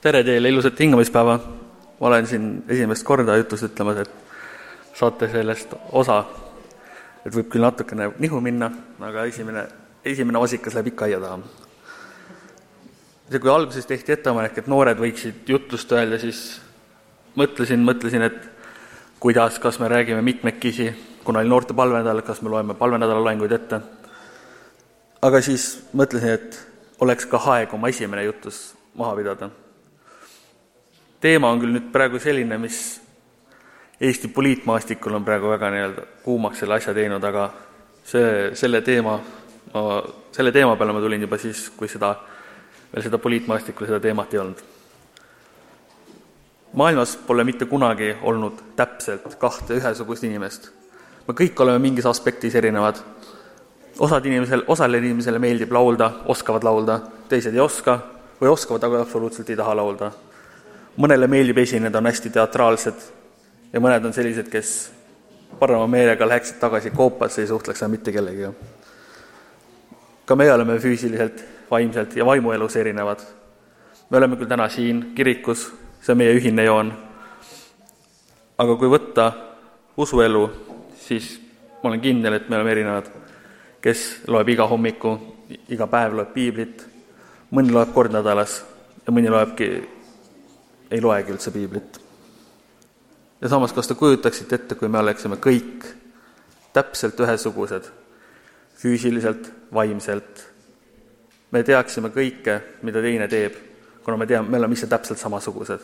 Tere teile, ilusat hingamispäeva! Ma olen siin esimest korda jutust ütlemas, et saate sellest osa. Et võib küll natukene nihu minna, aga esimene vasikas läheb ikka aia taha. Ja kui alguses tehti ettepanek, et noored võiksid jutlust öelda, siis mõtlesin, et kas me räägime mitmekesi, kuna oli noorte palvenädal, kas me loeme palvenädala loenguid ette. Aga siis mõtlesin, et oleks ka aeg oma esimene jutus maha pidada. Teema on küll nüüd praegu selline, mis Eesti poliitmaastikul on praegu väga kuumaks selle asja teinud, aga selle teema peale ma tulin juba siis, kui seda poliitmaastikul seda teemat ei olnud. Maailmas pole mitte kunagi olnud täpselt kahte ühesugust inimest. Me kõik oleme mingis aspektis erinevad. Osale inimesele meeldib laulda, oskavad laulda, teised ei oska või oskavad, aga absoluutselt ei taha laulda. Mõnele meeldib esineda, on hästi teatraalsed ja mõned on sellised, kes parema meelega läheksid tagasi koopasse, ei suhtleks mitte kellegiga. Ka me oleme füüsiliselt, vaimselt ja vaimuelus erinevad. Me oleme küll täna siin kirikus, see on meie ühine joon. Aga kui võtta usuelu, siis ma olen kindel, et me oleme erinevad, kes loeb iga hommiku, iga päev loeb piiblit, mõni loeb kord nädalas ja mõni ei loegi üldse piiblit. Ja samas, kas te kujutaksite ette, kui me oleksime kõik täpselt ühesugused, füüsiliselt, vaimselt. Me teaksime kõike, mida teine teeb, kuna me oleme ise täpselt samasugused.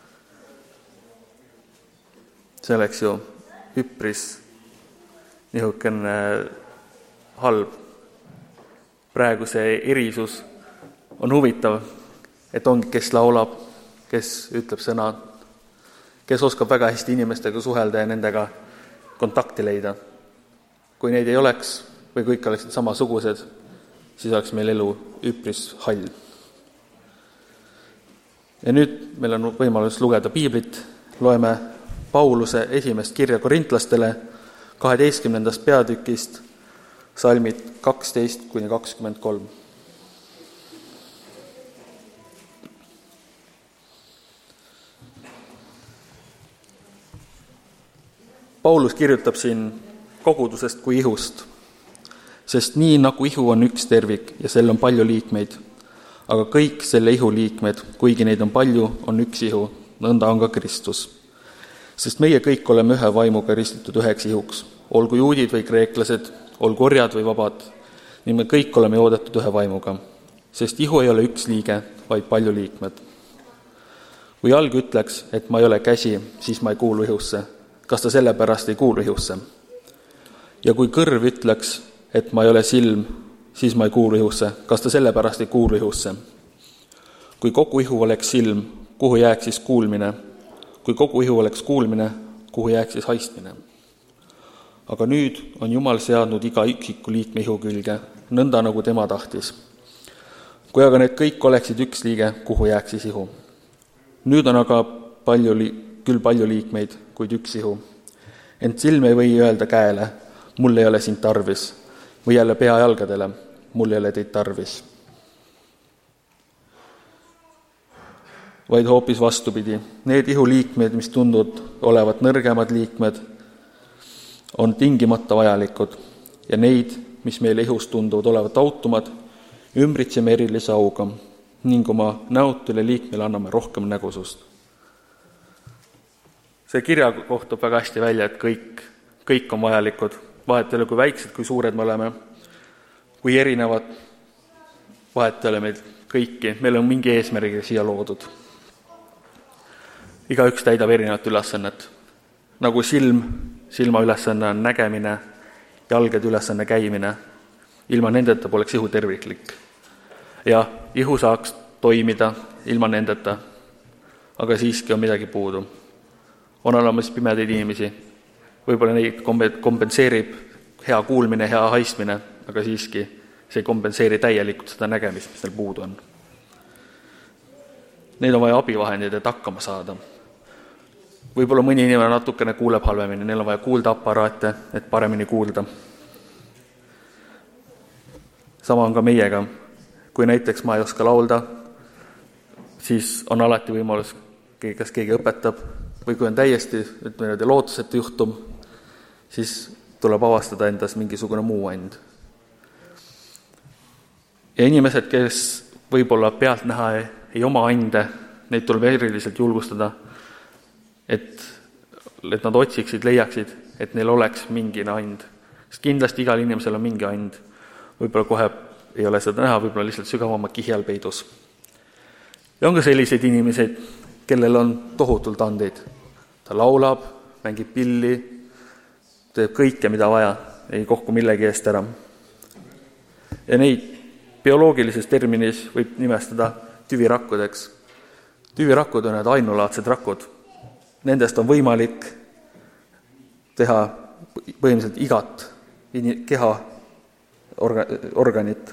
See oleks ju üpris nihukene halb. Praegu see erisus on huvitav, et ongi, kes laulab, kes ütleb sõna, kes oskab väga hästi inimestega suhelda ja nendega kontakti leida. Kui neid ei oleks või kõik oleksid samasugused, siis oleks meil elu üpris hall. Ja nüüd meil on võimalus lugeda piiblit. Loeme Pauluse esimest kirja korintlastele 12. peatükist salmid 12-23. Paulus kirjutab siin kogudusest kui ihust, sest nii nagu ihu on üks tervik ja sel on palju liikmeid, aga kõik selle ihu liikmed, kuigi neid on palju, on üks ihu, nõnda on ka Kristus. Sest meie kõik oleme ühe vaimuga ristitud üheks ihuks, olgu juudid või kreeklased, olgu orjad või vabad, nii me kõik oleme joodetud ühe vaimuga, sest ihu ei ole üks liige, vaid palju liikmed. Kui jalg ütleks, et ma ei ole käsi, siis ma ei kuulu ihusse. Kas ta sellepärast ei kuulu ihusse? Ja kui kõrv ütleks, et ma ei ole silm, siis ma ei kuulu ihusse. Kas ta sellepärast ei kuulu ihusse? Kui kogu ihu oleks silm, kuhu jääks siis kuulmine? Kui kogu ihu oleks kuulmine, kuhu jääks siis haistmine? Aga nüüd on Jumal seadnud iga üksiku liikme ihu külge, nõnda nagu tema tahtis. Kui aga need kõik oleksid üks liige, kuhu jääks siis ihu? Nüüd on aga küll palju liikmeid, kuid üks ihu. Ent silm ei või öelda käele, mul ei ole sind tarvis, või jälle pea jalgadele, mul ei ole teid tarvis. Vaid hoopis vastupidi, need ihu liikmed, mis tunduvad olevat nõrgemad liikmed, on tingimata vajalikud ja neid, mis meile ihus tunduvad olevat autumad, ümbritseme erilise auga ning oma näotule liikmele anname rohkem nägusust. See kirja kohtub väga hästi välja, et kõik on vajalikud, vahet ei ole, kui väiksed, kui suured me oleme, kui erinevad, vahet ei ole meil kõiki, meil on mingi eesmärgiga siia loodud. Igaüks täidab erinevat ülesannet. Nagu silma ülesanne on nägemine, jalgade ülesanne käimine, ilma nendeta poleks ihu terviklik. Ja ihu saaks toimida ilma nendeta, aga siiski on midagi puudu. On olemas pimedaid inimesi, võib-olla neid kompenseerib hea kuulmine, hea haistmine, aga siiski see ei kompenseeri täielikult seda nägemist, mis neil puudu on. Neil on vaja abivahendeid, et hakkama saada. Võib-olla mõni inimene natukene kuuleb halvemini, neil on vaja kuuldeaparaate, et paremini kuulda. Sama on ka meiega. Kui näiteks ma ei oska laulda, siis on alati võimalus, kas keegi õpetab või kui on täiesti lootusetu juhtum, siis tuleb avastada endas mingisugune muu and. Ja inimesed, kes võib-olla pealtnäha ei oma ande, neid tuleb eriliselt julgustada, et nad otsiksid, leiaksid, et neil oleks mingi and. Sest kindlasti igal inimesel on mingi and. Võib-olla kohe ei ole seda näha, võib-olla lihtsalt sügavama kihjal peidus. Ja on ka selliseid inimesed, kellel on tohutult andeid. Ta laulab, mängib pilli, teeb kõike, mida vaja, ei kohku millegi eest ära. Ja neid bioloogilises terminis võib nimestada tüvirakkudeks. Tüvirakud on need ainulaadsed rakud. Nendest on võimalik teha põhimõtteliselt igat keha organit.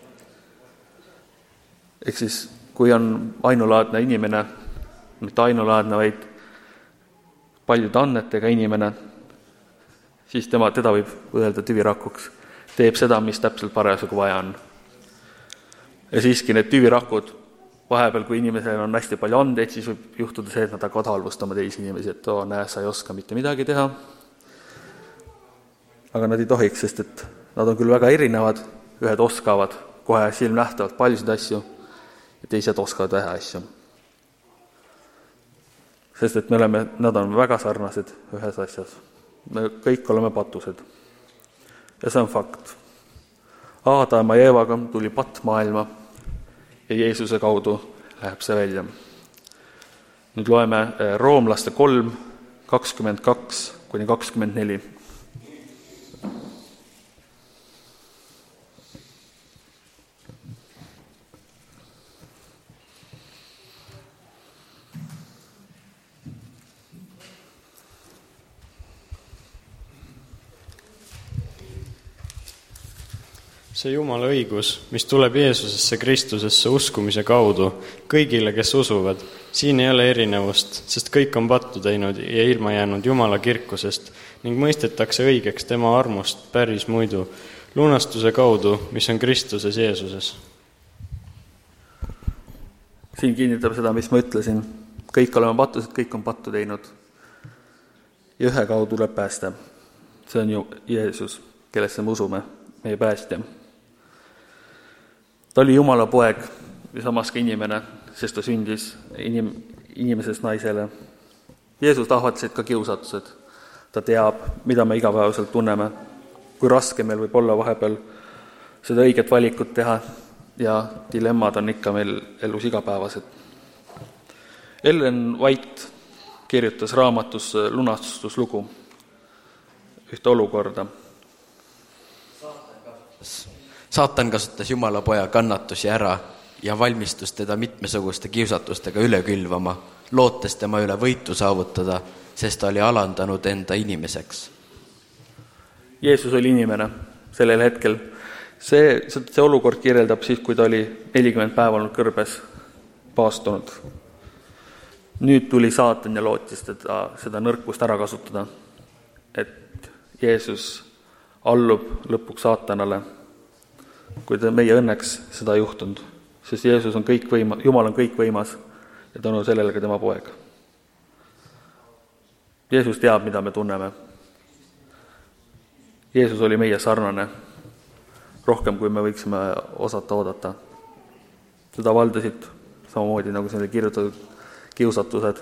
Ehk siis, kui on ainulaadne inimene, mitte ainulaadne, vaid paljude annetega inimene, siis teda võib öelda tüvirakuks. Teeb seda, mis täpselt parasjagu vaja on. Ja siiski need tüvirakud, vahepeal, kui inimesel on hästi palju andeid, siis võib juhtuda see, et nad hakkavad halvustama teisi inimesi, et näe, sa ei oska mitte midagi teha. Aga nad ei tohiks, sest et nad on küll väga erinevad, ühed oskavad kohe silmnähtavalt paljusid asju ja teised oskavad vähe asju. Sest et nad on väga sarnased ühes asjas. Me kõik oleme patused. Ja see on fakt. Aadama ja Eevaga tuli patt maailma ja Jeesuse kaudu läheb see välja. Nüüd loeme Roomlaste 3, 22-24. See Jumala õigus, mis tuleb Jeesusesse Kristusesse uskumise kaudu kõigile, kes usuvad, siin ei ole erinevust, sest kõik on pattu teinud ja ilma jäänud Jumala kirkusest ning mõistetakse õigeks tema armust päris muidu, lunastuse kaudu, mis on Kristuses Jeesuses. Siin kinnitab seda, mis ma ütlesin. Kõik oleme patused, kõik on pattu teinud. Ja ühe kaudu tuleb päästa. See on ju Jeesus, kellesse me usume, meie päästja. Ta oli Jumala poeg ja samas ka inimene, sest ta sündis inimesest naisele. Jeesus tahvatlesid ka kiusatused. Ta teab, mida me igapäevaselt tunneme, kui raske meil võib olla vahepeal seda õiget valikut teha ja dilemmad on ikka meil elus igapäevased. Ellen White kirjutas raamatus lunastuslugu ühte olukorda. Saatan kasutas Jumala poja kannatusi ära ja valmistus teda mitmesuguste kiusatustega üle külvama, lootes tema üle võitu saavutada, sest ta oli alandanud enda inimeseks. Jeesus oli inimene sellel hetkel. See olukord kirjeldab siis, kui ta oli 40 päeva olnud kõrbes paastunud. Nüüd tuli saatan ja lootis seda nõrkust ära kasutada, et Jeesus allub lõpuks saatanale, kui meie õnneks seda juhtunud, sest Jeesus on Jumal on kõik võimas ja tänu sellele ka tema poeg. Jeesus teab, mida me tunneme. Jeesus oli meie sarnane, rohkem kui me võiksime osata oodata. Seda valdasid samamoodi, nagu siin oli kirjutatud, kiusatused.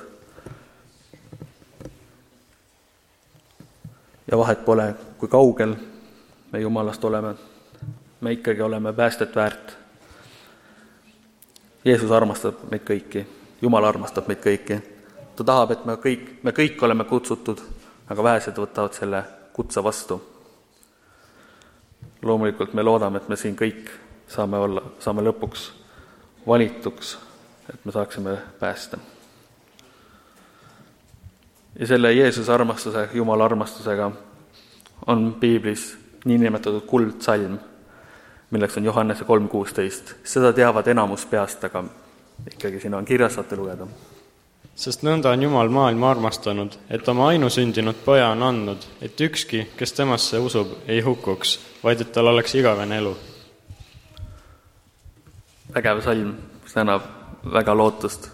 Ja vahet pole, kui kaugel me Jumalast oleme. Me ikkagi oleme päästet väärt. Jeesus armastab meid kõiki. Jumal armastab meid kõiki. Ta tahab, et me kõik oleme kutsutud, aga vähesed võtavad selle kutse vastu. Loomulikult me loodame, et me siin kõik saame lõpuks valituks, et me saaksime päästa. Ja selle Jeesuse armastuse, Jumala armastusega on Piiblis niinimetatud kuldsalm, milleks on Johannese 3.16. Seda teavad enamus peast, aga ikkagi siin on kirjas, saate lugeda. Sest nõnda on Jumal maailma armastanud, et oma ainusündinud poja on andnud, et ükski, kes temasse usub, ei hukuks, vaid et tal oleks igavene elu. Vägev salm, mis tänab väga lootust.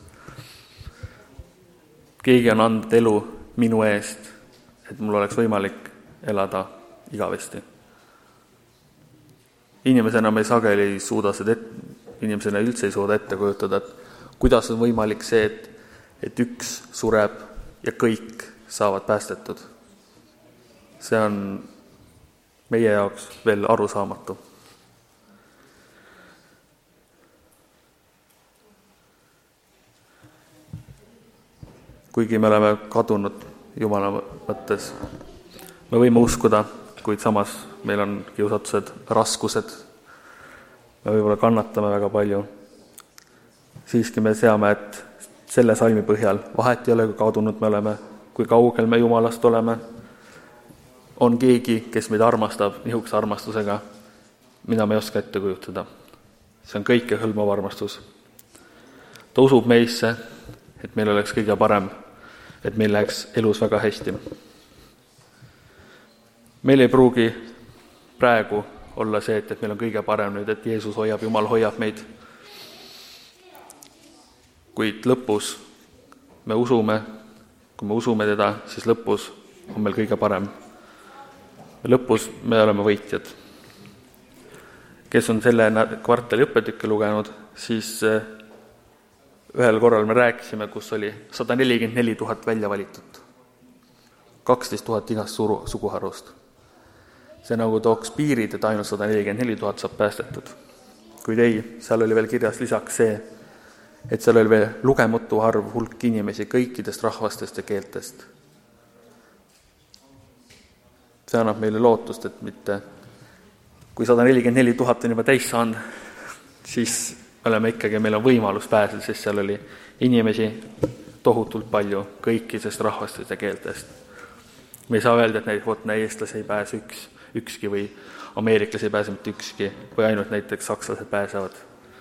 Keegi on andnud elu minu eest, et mul oleks võimalik elada igavesti. Inimesena me sageli ei suuda inimesena üldse ei suuda ette kujutada, et kuidas on võimalik see, et üks sureb ja kõik saavad päästetud. See on meie jaoks veel arusaamatu. Kuigi me oleme kadunud Jumala mõttes, me võime uskuda, kuid samas meil on kiusatused, raskused, me võib-olla kannatame väga palju. Siiski me teame, et selle salmi põhjal vahet ei ole, kui kadunud me oleme, kui kaugel me Jumalast oleme. On keegi, kes meid armastab nihukese armastusega, mida me ei oska ette kujutada. See on kõikehõlmav armastus. Ta usub meisse, et meil oleks kõige parem, et meil läheks elus väga hästi. Meil ei pruugi praegu olla see, et meil on kõige parem nüüd, et Jeesus hoiab, Jumal hoiab meid. Kuid lõpus me usume, kui me usume teda, siis lõpus on meil kõige parem. Lõpus me oleme võitjad. Kes on selle kvartali õppetükke lugenud, siis ühel korral me rääkisime, kus oli 144 000 välja valitud. 12 000 igast suguharust. See nagu tooks piirid, et ainult 144 000 saab päästetud. Kuid ei, seal oli veel kirjas lisaks see, et seal oli veel lugematu arv hulk inimesi kõikidest rahvastest ja keeltest. See annab meile lootust, et mitte kui 144 000 on juba täis saanud, siis oleme ikkagi, meil on võimalus pääseda, sest seal oli inimesi tohutult palju kõikidest rahvastest ja keeltest. Me ei saa öelda, et eestlasi ei pääse ükski või ameeriklasi ei pääse mitte ükski või ainult näiteks sakslased pääsevad.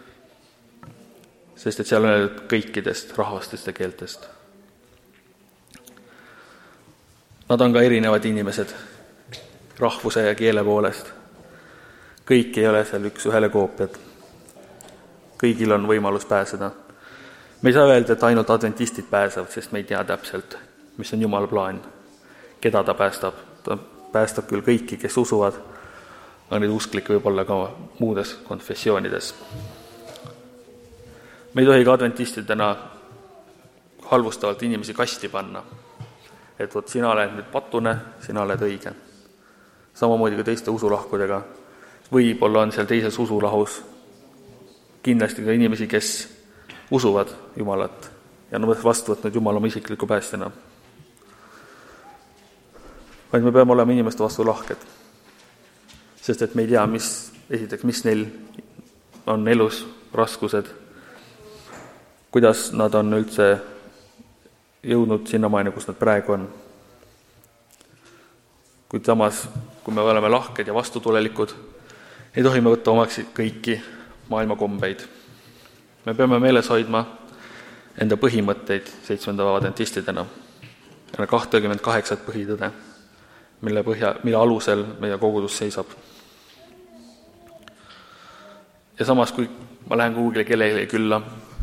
Sest et seal on kõikidest rahvastest ja keeltest. Nad on ka erinevad inimesed rahvuse ja keele poolest. Kõik ei ole seal üks ühele koopiad. Kõigil on võimalus pääseda. Me ei saa öelda, et ainult adventistid pääsevad, sest me ei tea täpselt, mis on Jumala plaan, keda ta päästab. Ta päästab küll kõiki, kes usuvad, aga neid usklikke võib olla ka muudes konfessioonides. Me ei tohi ka adventistidena halvustavalt inimesi kasti panna, et vot sina oled nüüd patune, sina oled õige. Samamoodi ka teiste usulahkudega. Võib-olla on seal teises usulahus kindlasti ka inimesi, kes usuvad Jumalat ja on vastu võtnud Jumala oma isikliku päästjana. Vaid me peame olema inimeste vastu lahked, sest et me ei tea, mis neil on elus raskused, kuidas nad on üldse jõudnud sinnamaani, kus nad praegu on. Kuid samas, kui me oleme lahked ja vastutulelikud, ei tohi me võtta omaks kõiki maailma kombeid. Me peame meeles hoidma enda põhimõtteid 7. adventistidena ja 28 põhitõde, mille alusel meie kogudus seisab. Ja samas, kui ma lähen kuhugile kellelegi külla,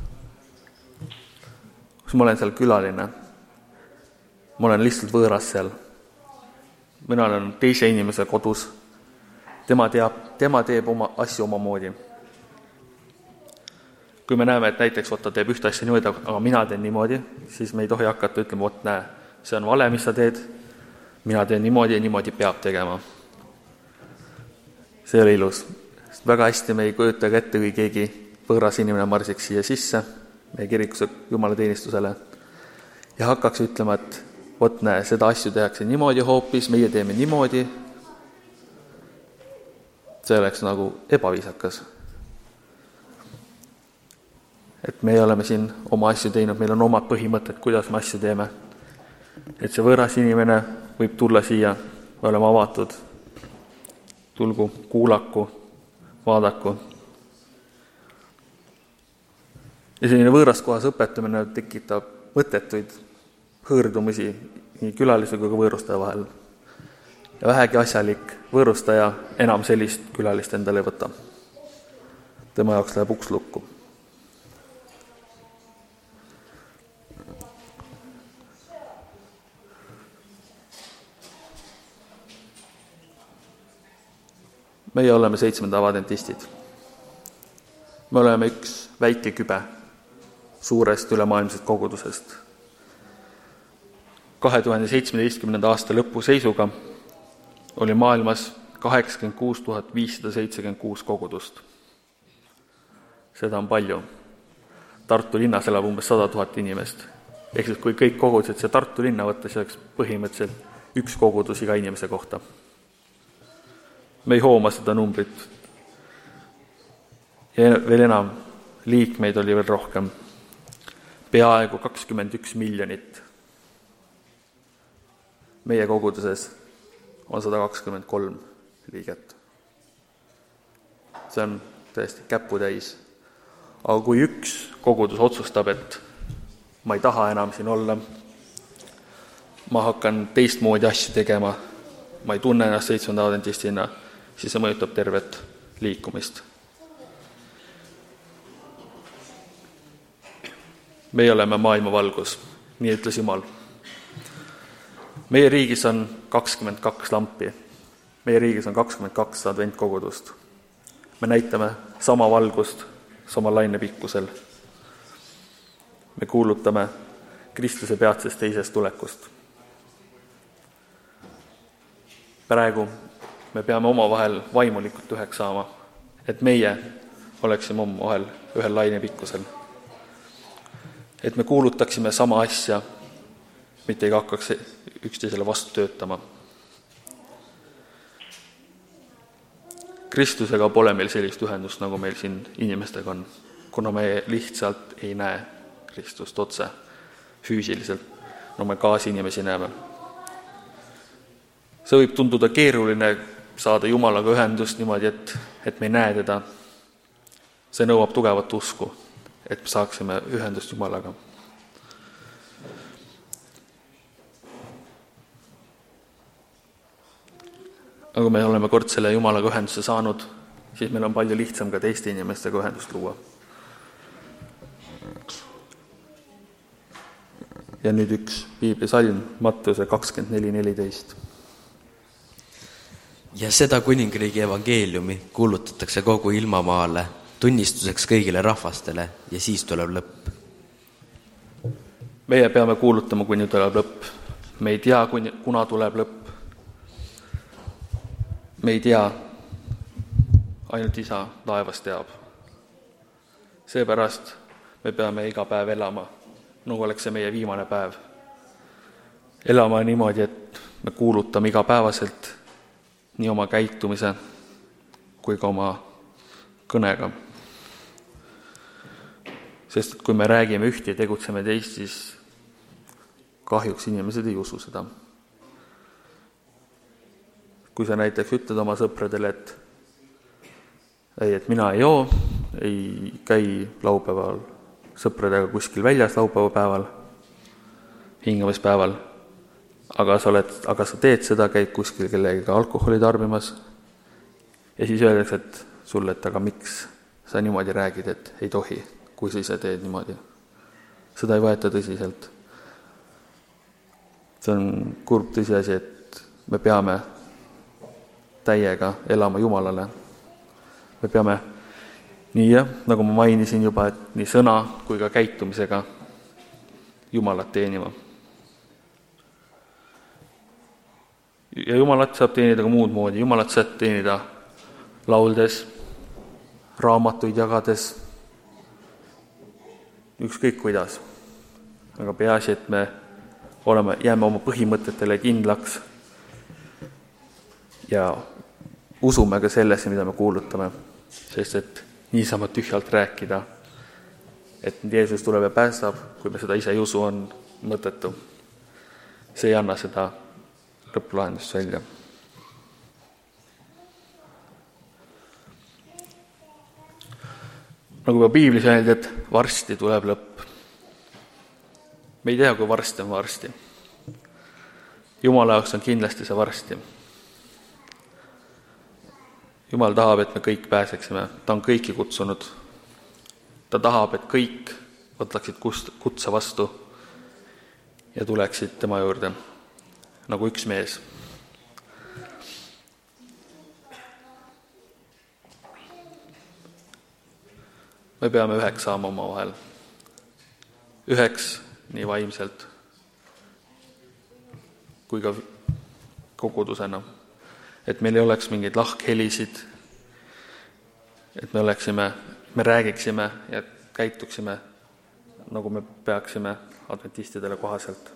kus ma olen seal külaline, ma olen lihtsalt võõras seal, mina olen teise inimese kodus, tema teeb oma asju omamoodi. Kui me näeme, et näiteks ta teeb ühte asja niimoodi, aga mina teen niimoodi, siis me ei tohi hakata ütlema, näe, see on vale, mis sa teed, mina teen niimoodi ja niimoodi peab tegema. See ei ole ilus. Väga hästi me ei kujuta ette, kui keegi võõras inimene marsiks siia sisse, meie kirikuse Jumala teenistusele, ja hakkaks ütlema, et näe, seda asju tehakse niimoodi hoopis, meie teeme niimoodi. See oleks nagu ebaviisakas. Et me oleme siin oma asju teinud, meil on omad põhimõtted, kuidas me asju teeme. Et see võõras inimene võib tulla siia, me oleme avatud, tulgu, kuulaku, vaadaku. Ja selline võõras kohas õpetamine tekitab mõttetuid hõõrdumisi nii külalise kui ka võõrustaja vahel. Ja vähegi asjalik võõrustaja enam sellist külalist endale ei võta. Tema jaoks läheb uks lukku. Meie oleme 7. adventistid. Me oleme üks väike kübe suurest ülemaailmsest kogudusest. 2017. aasta lõpu seisuga oli maailmas 86 576 kogudust. Seda on palju. Tartu linnas elab umbes 100 000 inimest. Ehk siis kui kõik kogudused see Tartu linna võtta, siis oleks põhimõtteliselt üks kogudus iga inimese kohta. Me ei hooma seda numbrit. Ja veel enam, liikmeid oli veel rohkem. Peaaegu 21 miljonit. Meie koguduses on 123 liiget. See on tõesti käputäis. Aga kui üks kogudus otsustab, et ma ei taha enam siin olla, ma hakkan teistmoodi asju tegema, ma ei tunne ennast 7. adventistina, siis see mõjutab tervet liikumist. Meie oleme maailma valgus, nii ütles Jumal. Meie riigis on 22 lampi. Meie riigis on 22 adventkogudust. Me näitame sama valgust, sama lainepikkusel. Me kuulutame Kristuse peatsest teisest tulekust. Praegu me peame omavahel vaimulikult üheks saama, et meie oleksime omavahel ühel lainepikkusel. Et me kuulutaksime sama asja, mitte ei hakkaks üksteisele vastu töötama. Kristusega pole meil sellist ühendust, nagu meil siin inimestega on, kuna me lihtsalt ei näe Kristust otse füüsiliselt, no me kaasinimesi näeme. See võib tunduda keeruline saada Jumalaga ühendust niimoodi, et me ei näe teda. See nõuab tugevat usku, et me saaksime ühendust Jumalaga. Aga me oleme kord selle Jumalaga ühenduse saanud, siis meil on palju lihtsam ka teiste inimestega ühendust luua. Ja nüüd üks piiblisalm, Matteuse 24:14. Ja seda kuningriigi evangeeliumi kuulutatakse kogu ilmamaale, tunnistuseks kõigile rahvastele ja siis tuleb lõpp. Meie peame kuulutama, kuni tuleb lõpp. Me ei tea, kuna tuleb lõpp. Me ei tea, ainult Isa taevas teab. Seepärast me peame iga päev elama, nagu oleks see meie viimane päev. Elama niimoodi, et me kuulutame igapäevaselt nii oma käitumise kui ka oma kõnega. Sest kui me räägime üht ja tegutseme teist, siis kahjuks inimesed ei usu seda. Kui sa näiteks ütled oma sõpradele, et mina ei joo, ei käi laupäeval sõpradega kuskil väljas laupäevapäeval, hingamispäeval, aga sa teed seda, käid kuskil kellega alkoholi tarbimas ja siis öeldakse, et sulle, et aga miks sa niimoodi räägid, et ei tohi, kui sa ise teed niimoodi. Seda ei võeta tõsiselt. See on kurb tõsiasi, et me peame täiega elama Jumalale. Me peame nii, nagu ma mainisin juba, et nii sõna kui ka käitumisega Jumalat teenima. Ja Jumalat saab teenida ka muud moodi. Jumalat saab teenida lauldes, raamatuid jagades, ükskõik kuidas. Aga peaasi, et me jääme oma põhimõtetele kindlaks ja usume ka sellesse, mida me kuulutame. Sest et niisama tühjalt rääkida, et Jeesus tuleb ja päästab, kui me seda ise ei usu, on mõttetu. See ei anna seda lõpplahendust välja. Nagu juba piiblis öeldi, et varsti tuleb lõpp. Me ei tea, kui varsti on varsti. Jumala jaoks on kindlasti see varsti. Jumal tahab, et me kõik pääseksime. Ta on kõiki kutsunud. Ta tahab, et kõik võtaksid kutse vastu ja tuleksid tema juurde nagu üks mees. me peame üheks saama omavahel. Üheks nii vaimselt kui ka kogudusena. Et meil ei oleks mingeid lahkhelisid, et me räägiksime ja käituksime, nagu me peaksime adventistidele kohaselt.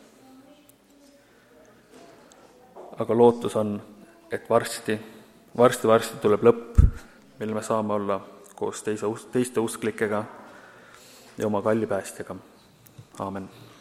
Aga lootus on, et varsti tuleb lõpp, mil me saame olla koos teiste usklikega ja oma kalli päästjaga. Aamen.